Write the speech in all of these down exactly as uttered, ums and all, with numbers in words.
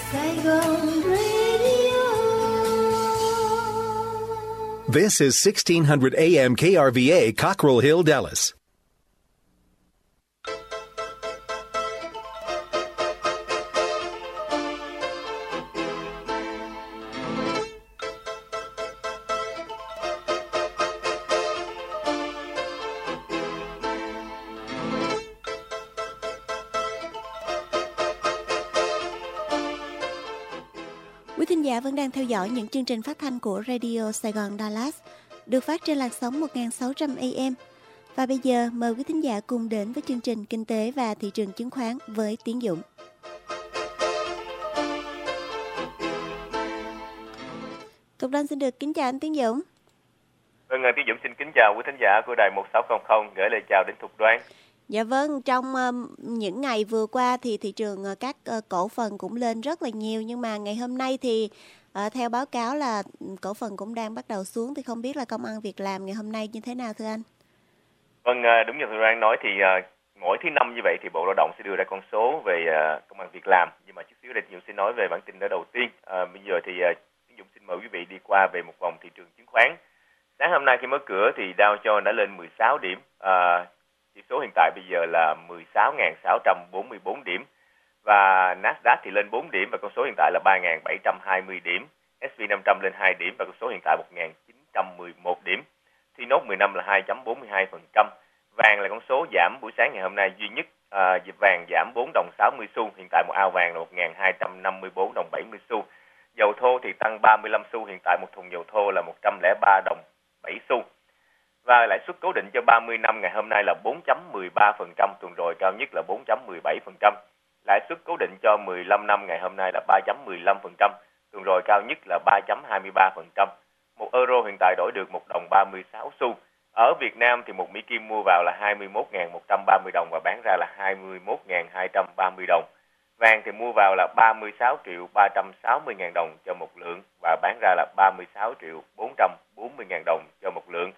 Saigon Radio. This is sixteen hundred A M K R V A, Cockrell Hill, Dallas. Quý thính giả vẫn đang theo dõi những chương trình phát thanh của Radio Sài Gòn Dallas, được phát trên làn sóng một nghìn sáu trăm A M. Và bây giờ mời quý thính giả cùng đến với chương trình Kinh tế và Thị trường chứng khoán với Tiến Dũng. Tục Đoan xin được kính chào anh Tiến Dũng. Vâng, Tiến Dũng xin kính chào quý thính giả của đài một sáu không không, gửi lời chào đến Thục Đoan. Dạ vâng, trong uh, những ngày vừa qua thì thị trường uh, các uh, cổ phần cũng lên rất là nhiều, nhưng mà ngày hôm nay thì uh, theo báo cáo là cổ phần cũng đang bắt đầu xuống, thì không biết là công ăn việc làm ngày hôm nay như thế nào thưa anh? Vâng, đúng như Thục Đoan nói thì uh, mỗi thứ năm như vậy thì Bộ Lao động sẽ đưa ra con số về uh, công ăn việc làm, nhưng mà chút xíu đây Tiến Dũng sẽ nói về bản tin đó đầu tiên. Uh, bây giờ thì uh, Tiến Dũng xin mời quý vị đi qua về một vòng thị trường chứng khoán. Sáng hôm nay khi mở cửa thì Dow Jones đã lên mười sáu điểm. Uh, Chỉ số hiện tại bây giờ là mười sáu nghìn sáu trăm bốn mươi tư điểm và Nasdaq thì lên bốn điểm và con số hiện tại là ba nghìn bảy trăm hai mươi điểm. ét and pê năm trăm lên hai điểm và con số hiện tại một nghìn chín trăm mười một điểm. Thì nốt mười năm là hai phẩy bốn mươi hai phần trăm. Vàng là con số giảm buổi sáng ngày hôm nay duy nhất. À, vàng giảm bốn đồng sáu mươi xu, hiện tại một ao vàng là một nghìn hai trăm năm mươi tư đồng bảy mươi xu. Dầu thô thì tăng ba mươi lăm xu, hiện tại một thùng dầu thô là một trăm lẻ ba đồng bảy xu. Và lãi suất cố định cho ba mươi năm ngày hôm nay là bốn phẩy mười ba phần trăm, tuần rồi cao nhất là bốn phẩy mười bảy phần trăm. Lãi suất cố định cho mười lăm năm ngày hôm nay là ba phẩy mười lăm phần trăm, tuần rồi cao nhất là ba phẩy hai mươi ba phần trăm. Một euro hiện tại đổi được một đồng ba mươi sáu xu. Ở Việt Nam thì một Mỹ Kim mua vào là hai mươi mốt nghìn một trăm ba mươi đồng và bán ra là hai mươi mốt nghìn hai trăm ba mươi đồng. Vàng thì mua vào là ba mươi sáu triệu ba trăm sáu mươi nghìn đồng cho một lượng và bán ra là ba mươi sáu triệu bốn trăm bốn mươi nghìn đồng cho một lượng.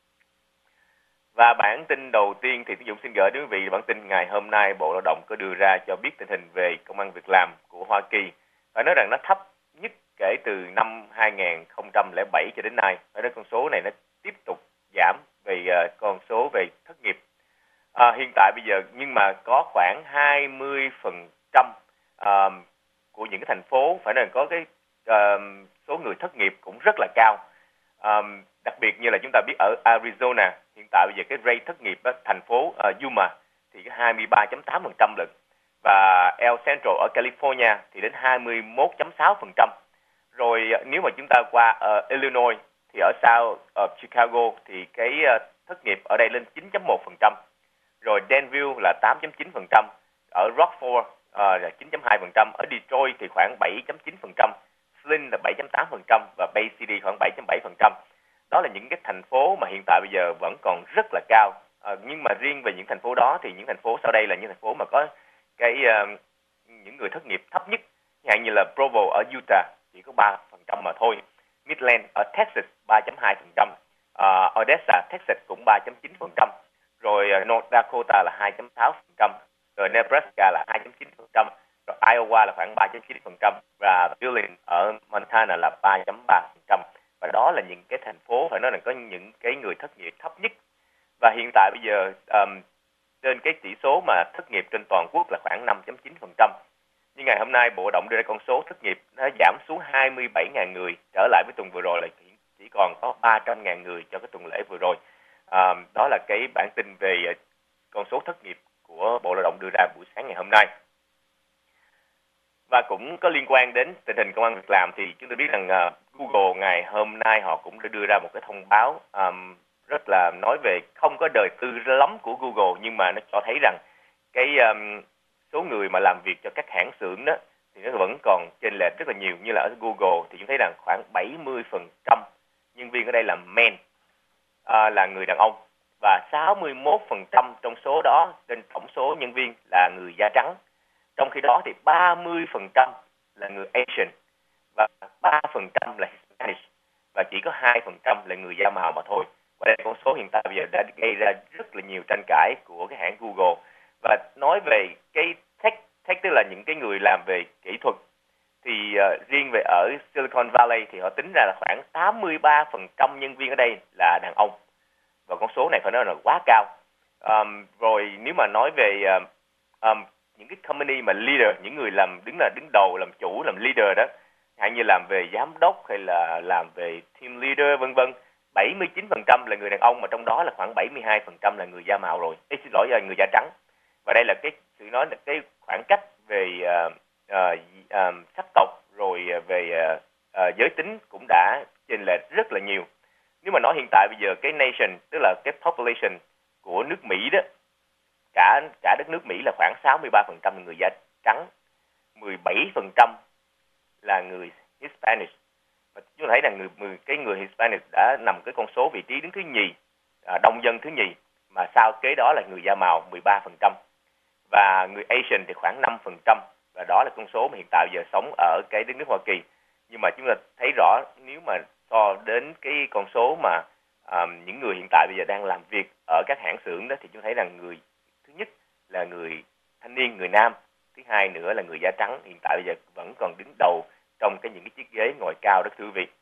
Và bản tin đầu tiên thì Tiến Dũng xin gửi đến quý vị bản tin ngày hôm nay Bộ Lao động có đưa ra cho biết tình hình về công ăn việc làm của Hoa Kỳ. Phải nói rằng nó thấp nhất kể từ năm hai nghìn không trăm lẻ bảy cho đến nay. Phải nói con số này nó tiếp tục giảm về uh, con số về thất nghiệp. À, hiện tại bây giờ nhưng mà có khoảng hai mươi phần trăm uh, của những cái thành phố phải nói rằng có cái uh, số người thất nghiệp cũng rất là cao. Uh, đặc biệt như là chúng ta biết ở Arizona hiện tại bây giờ cái rate thất nghiệp ở thành phố uh, Yuma thì hai mươi ba phẩy tám phần trăm lận, và El Centro ở California thì đến hai mươi mốt phẩy sáu phần trăm. Rồi uh, nếu mà chúng ta qua uh, Illinois thì ở South of Chicago thì cái uh, thất nghiệp ở đây lên chín phẩy một phần trăm. Rồi Danville là tám phẩy chín phần trăm, ở Rockford uh, là chín phẩy hai phần trăm, ở Detroit thì khoảng bảy phẩy chín phần trăm, Flint là bảy phẩy tám phần trăm và Bay City khoảng bảy phẩy bảy phần trăm. Đó là những cái thành phố mà hiện tại bây giờ vẫn còn rất là cao. À, nhưng mà riêng về những thành phố đó thì những thành phố sau đây là những thành phố mà có cái uh, những người thất nghiệp thấp nhất, chẳng như là Provo ở Utah chỉ có ba phần trăm mà thôi. Midland ở Texas ba phẩy hai phần trăm, uh, Odessa, Texas cũng ba phẩy chín phần trăm, rồi uh, North Dakota là hai phẩy sáu phần trăm, rồi Nebraska là hai phẩy chín phần trăm, rồi Iowa là khoảng ba phẩy chín phần trăm và Billings ở Montana là ba phẩy ba phần trăm. Và đó là những cái thành phố phải nói là có những cái người thất nghiệp thấp nhất. Và hiện tại bây giờ um, trên cái chỉ số mà thất nghiệp trên toàn quốc là khoảng năm phẩy chín phần trăm. Nhưng ngày hôm nay Bộ Lao động đưa ra con số thất nghiệp nó giảm xuống hai mươi bảy nghìn người, trở lại với tuần vừa rồi là chỉ còn có ba trăm nghìn người cho cái tuần lễ vừa rồi. Um, đó là cái bản tin về con số thất nghiệp của Bộ Lao động đưa ra buổi sáng ngày hôm nay. Và cũng có liên quan đến tình hình công ăn việc làm thì chúng tôi biết rằng uh, Google ngày hôm nay họ cũng đã đưa ra một cái thông báo um, rất là nói về không có đời tư lắm của Google, nhưng mà nó cho thấy rằng cái um, số người mà làm việc cho các hãng xưởng đó thì nó vẫn còn chênh lệch rất là nhiều. Như là ở Google thì chúng thấy rằng khoảng bảy mươi phần trăm nhân viên ở đây là men, uh, là người đàn ông, và sáu mươi mốt phần trăm trong số đó trên tổng số nhân viên là người da trắng. Trong khi đó thì ba mươi phần trăm là người Asian và ba phần trăm là Hispanic và chỉ có hai phần trăm là người da màu mà thôi. Và đây là con số hiện tại bây giờ đã gây ra rất là nhiều tranh cãi của cái hãng Google. Và nói về cái tech, tech tức là những cái người làm về kỹ thuật, thì về ở Silicon Valley thì họ tính ra là khoảng tám mươi ba phần trăm nhân viên ở đây là đàn ông, và con số này phải nói là quá cao. Um, rồi nếu mà nói về um, um, những cái company mà leader, những người làm đứng là đứng đầu, làm chủ, làm leader đó, hay như làm về giám đốc hay là làm về team leader vân vân, bảy mươi chín phần trăm là người đàn ông, mà trong đó là khoảng bảy mươi hai phần trăm là người da màu rồi. Ê, xin lỗi là người da trắng. Và đây là cái sự nói là cái khoảng cách về uh, uh, uh, sắc tộc rồi về uh, uh, giới tính cũng đã chênh lệch rất là nhiều. Nếu mà nói hiện tại bây giờ cái nation, tức là cái population của nước Mỹ đó, cả cả đất nước Mỹ là khoảng sáu mươi ba phần trăm là người da trắng, mười bảy phần trăm là người Hispanic. Và chúng ta thấy rằng người, người cái người Hispanic đã nằm cái con số vị trí đứng thứ nhì, à, đông dân thứ nhì, mà sau kế đó là người da màu mười ba phần trăm và người Asian thì khoảng năm phần trăm, và đó là con số mà hiện tại giờ sống ở cái đất nước Hoa Kỳ. Nhưng mà chúng ta thấy rõ nếu mà so đến cái con số mà um, những người hiện tại bây giờ đang làm việc ở các hãng xưởng đó, thì chúng ta thấy rằng người thứ nhất là người thanh niên, người nam, thứ hai nữa là người da trắng hiện tại bây giờ vẫn còn đứng đầu trong cái những cái chiếc ghế ngồi cao rất thú vị.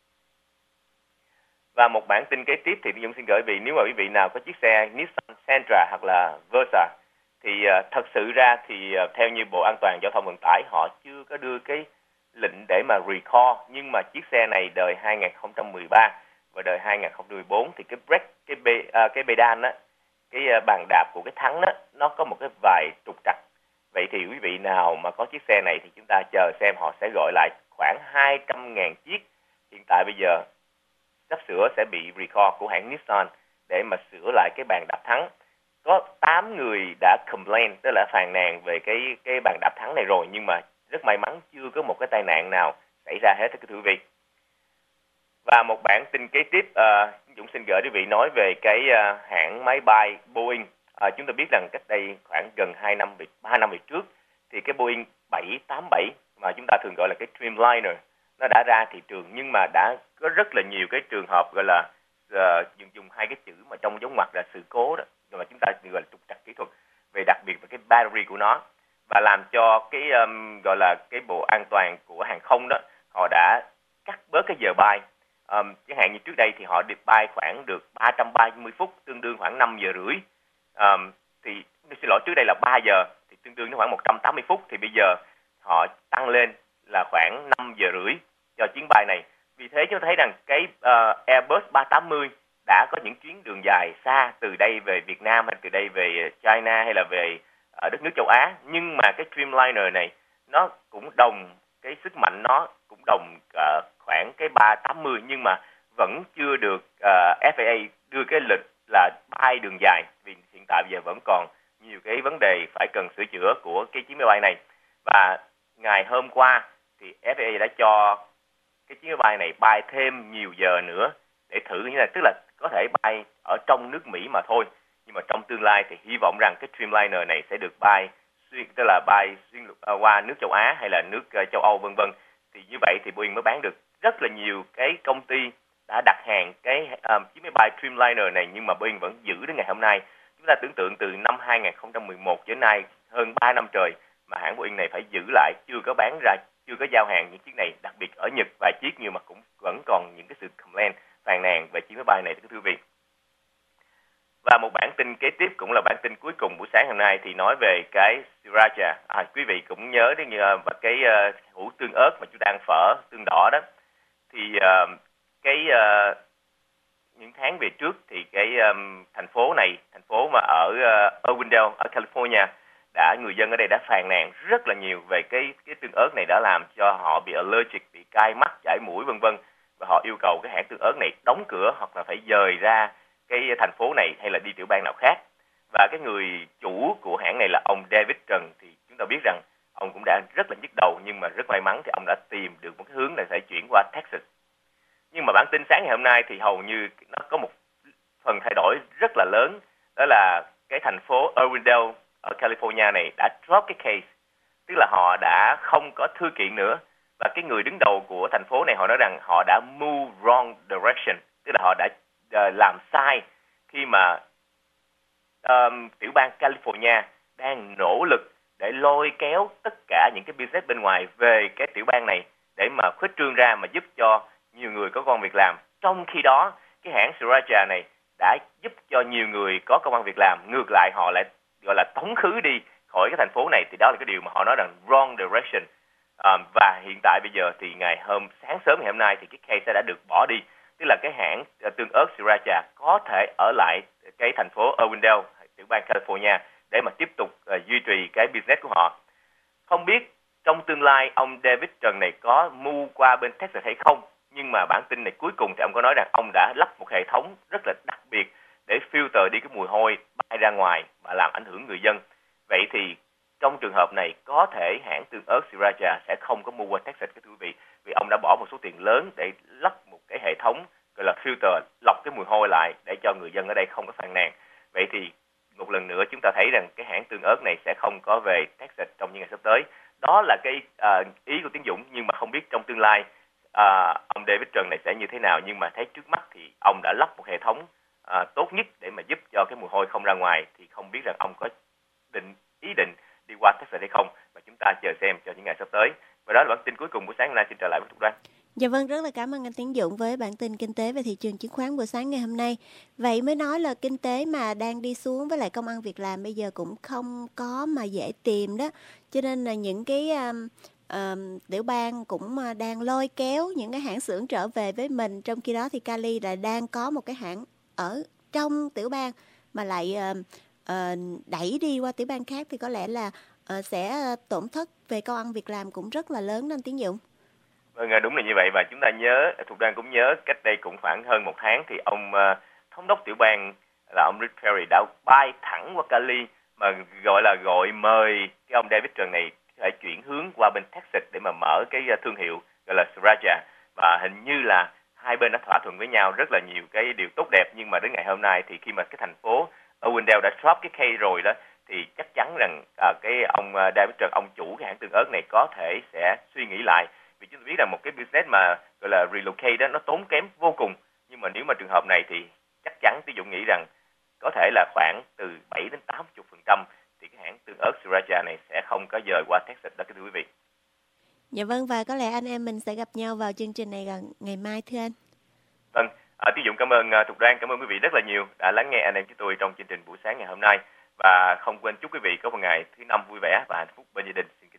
Và một bản tin kế tiếp thì Dũng xin gửi quý vị, nếu mà quý vị nào có chiếc xe Nissan Sentra hoặc là Versa thì uh, thật sự ra thì uh, theo như Bộ An toàn Giao thông Vận tải họ chưa có đưa cái lệnh để mà recall, nhưng mà chiếc xe này đời hai không một ba và đời hai không một bốn thì cái brake, cái bê, uh, cái pedal á, cái uh, bàn đạp của cái thắng đó nó có một cái vài trục trặc. Vậy thì quý vị nào mà có chiếc xe này thì chúng ta chờ xem họ sẽ gọi lại khoảng hai trăm nghìn chiếc hiện tại bây giờ sắp sửa sẽ bị recall của hãng Nissan để mà sửa lại cái bàn đạp thắng. Có tám người đã complain, tức là phàn nàn về cái cái bàn đạp thắng này rồi, nhưng mà rất may mắn chưa có một cái tai nạn nào xảy ra hết, thưa quý vị. Và một bản tin kế tiếp, uh, Dũng xin gửi quý vị nói về cái uh, hãng máy bay Boeing. Uh, chúng ta biết rằng cách đây khoảng gần hai năm, ba năm về trước thì cái Boeing bảy tám bảy mà chúng ta thường gọi là cái Dreamliner nó đã ra thị trường, nhưng mà đã có rất là nhiều cái trường hợp gọi là uh, dùng dùng hai cái chữ mà trong giống ngoặc là sự cố đó, mà chúng ta gọi là trục trặc kỹ thuật, về đặc biệt về cái battery của nó, và làm cho cái um, gọi là cái bộ an toàn của hàng không đó họ đã cắt bớt cái giờ bay. Um, chẳng hạn như trước đây thì họ được bay khoảng được ba trăm ba mươi phút, tương đương khoảng năm giờ rưỡi. Um, thì xin lỗi, trước đây là ba giờ thì tương đương với khoảng một trăm tám mươi phút, thì bây giờ họ tăng lên là khoảng năm giờ rưỡi cho chuyến bay này. Vì thế chúng ta thấy rằng cái uh, Airbus ba tám mươi đã có những chuyến đường dài xa từ đây về Việt Nam hay từ đây về China hay là về uh, đất nước châu Á, nhưng mà cái Dreamliner này nó cũng đồng cái sức mạnh, nó cũng đồng uh, khoảng cái ba tám mươi, nhưng mà vẫn chưa được uh, F A A đưa cái lịch là bay đường dài, vì hiện tại bây giờ vẫn còn nhiều cái vấn đề phải cần sửa chữa của cái chuyến máy bay này. Và ngày hôm qua thì F A A đã cho cái chuyến máy bay này bay thêm nhiều giờ nữa để thử như là, tức là có thể bay ở trong nước Mỹ mà thôi, nhưng mà trong tương lai thì hy vọng rằng cái Dreamliner này sẽ được bay xuyên, tức là bay xuyên uh, qua nước châu Á hay là nước uh, châu Âu vân vân. Thì như vậy thì Boeing mới bán được rất là nhiều cái công ty đã đặt hàng cái um, chiếc máy bay Dreamliner này, nhưng mà Boeing vẫn giữ đến ngày hôm nay. Chúng ta tưởng tượng từ năm hai không một một đến nay hơn ba năm trời mà hãng Boeing này phải giữ lại, chưa có bán ra, chưa có giao hàng những chiếc này, đặc biệt ở Nhật vài chiếc, nhưng mà cũng vẫn còn những cái sự complain, phàn nàn về chiếc máy bay này, thưa quý vị. Và một bản tin kế tiếp cũng là bản tin cuối cùng buổi sáng hôm nay thì nói về cái sriracha. À, quý vị cũng nhớ đến uh, cái uh, hũ tương ớt mà chúng ta ăn phở tương đỏ đó. Thì uh, cái uh, những tháng về trước thì cái um, thành phố này, thành phố mà ở uh, Irwindale ở California, đã người dân ở đây đã phàn nàn rất là nhiều về cái cái tương ớt này đã làm cho họ bị allergic, bị cay mắt, chảy mũi vân vân, và họ yêu cầu cái hãng tương ớt này đóng cửa hoặc là phải dời ra cái thành phố này hay là đi tiểu bang nào khác. Và cái người chủ của hãng này là ông David Trần, thì chúng ta biết rằng ông cũng đã rất là nhức đầu, nhưng mà rất may mắn thì ông đã tìm được một cái hướng là sẽ chuyển qua Texas. Nhưng mà bản tin sáng ngày hôm nay thì hầu như nó có một phần thay đổi rất là lớn, đó là cái thành phố Irwindale ở California này đã drop cái case, tức là họ đã không có thư kiện nữa. Và cái người đứng đầu của thành phố này họ nói rằng họ đã move wrong direction, tức là họ đã uh, làm sai khi mà um, tiểu bang California đang nỗ lực để lôi kéo tất cả những cái business bên ngoài về cái tiểu bang này để mà khuếch trương ra mà giúp cho nhiều người có công ăn việc làm. Trong khi đó, cái hãng Sriracha này đã giúp cho nhiều người có công ăn việc làm, ngược lại họ lại gọi là tống khứ đi khỏi cái thành phố này, thì đó là cái điều mà họ nói rằng wrong direction. À, và hiện tại bây giờ thì ngày hôm sáng sớm ngày hôm nay thì cái case đã được bỏ đi, tức là cái hãng tương ớt Sriracha có thể ở lại cái thành phố Irwindale, tiểu bang California, để mà tiếp tục uh, duy trì cái business của họ. Không biết trong tương lai ông David Trần này có move qua bên Texas hay không, nhưng mà bản tin này cuối cùng thì ông có nói rằng ông đã lắp một hệ thống rất là đặc biệt để filter đi cái mùi hôi bay ra ngoài và làm ảnh hưởng người dân. Vậy thì trong trường hợp này có thể hãng tương ớt Sriracha sẽ không có mua qua Texas, cái thưa quý vị, vì ông đã bỏ một số tiền lớn để lắp một cái hệ thống gọi là filter, lọc cái mùi hôi lại để cho người dân ở đây không có phàn nàn. Vậy thì một lần nữa chúng ta thấy rằng cái hãng tương ớt này sẽ không có về Texas trong những ngày sắp tới. Đó là cái uh, ý của Tiến Dũng, nhưng mà không biết trong tương lai uh, ông David Trần này sẽ như thế nào. Nhưng mà thấy trước mắt thì ông đã lắp một hệ thống uh, tốt nhất để mà giúp cho cái mùi hôi không ra ngoài, thì không biết rằng ông có định ý định đi qua Texas hay không, và chúng ta chờ xem cho những ngày sắp tới. Và đó là bản tin cuối cùng buổi sáng hôm nay. Xin trở lại với Thục Đoan. Dạ vâng, rất là cảm ơn anh Tiến Dũng với bản tin kinh tế về thị trường chứng khoán buổi sáng ngày hôm nay. Vậy mới nói là kinh tế mà đang đi xuống, với lại công ăn việc làm bây giờ cũng không có mà dễ tìm đó. Cho nên là những cái um, um, tiểu bang cũng đang lôi kéo những cái hãng xưởng trở về với mình. Trong khi đó thì Cali là đang có một cái hãng ở trong tiểu bang mà lại uh, uh, đẩy đi qua tiểu bang khác, thì có lẽ là uh, sẽ tổn thất về công ăn việc làm cũng rất là lớn đó anh Tiến Dũng. Vâng, đúng là như vậy. Và chúng ta nhớ, Thục Đoan cũng nhớ, cách đây cũng khoảng hơn một tháng thì ông uh, thống đốc tiểu bang là ông Rick Perry đã bay thẳng qua Cali, mà gọi là gọi mời cái ông David Trần này phải chuyển hướng qua bên Texas để mà mở cái thương hiệu gọi là Sriracha. Và hình như là hai bên đã thỏa thuận với nhau rất là nhiều cái điều tốt đẹp, nhưng mà đến ngày hôm nay thì khi mà cái thành phố Irwindale đã drop cái case rồi đó, thì chắc chắn rằng uh, cái ông David Trần, ông chủ cái hãng tương ớt này có thể sẽ suy nghĩ lại. Vì chúng ta biết là một cái business mà gọi là relocate đó nó tốn kém vô cùng, nhưng mà nếu mà trường hợp này thì chắc chắn Tiến Dũng nghĩ rằng có thể là khoảng từ bảy đến tám mươi phần trăm thì cái hãng tương ớt Sriracha này sẽ không có dời qua Texas đó, thưa quý vị. Dạ vâng, và có lẽ anh em mình sẽ gặp nhau vào chương trình này gần ngày mai thưa anh. Vâng, à, Tiến Dũng cảm ơn uh, Thục Đoan, cảm ơn quý vị rất là nhiều đã lắng nghe anh em chúng tôi trong chương trình buổi sáng ngày hôm nay, và không quên chúc quý vị có một ngày thứ năm vui vẻ và hạnh phúc bên gia đình. Xin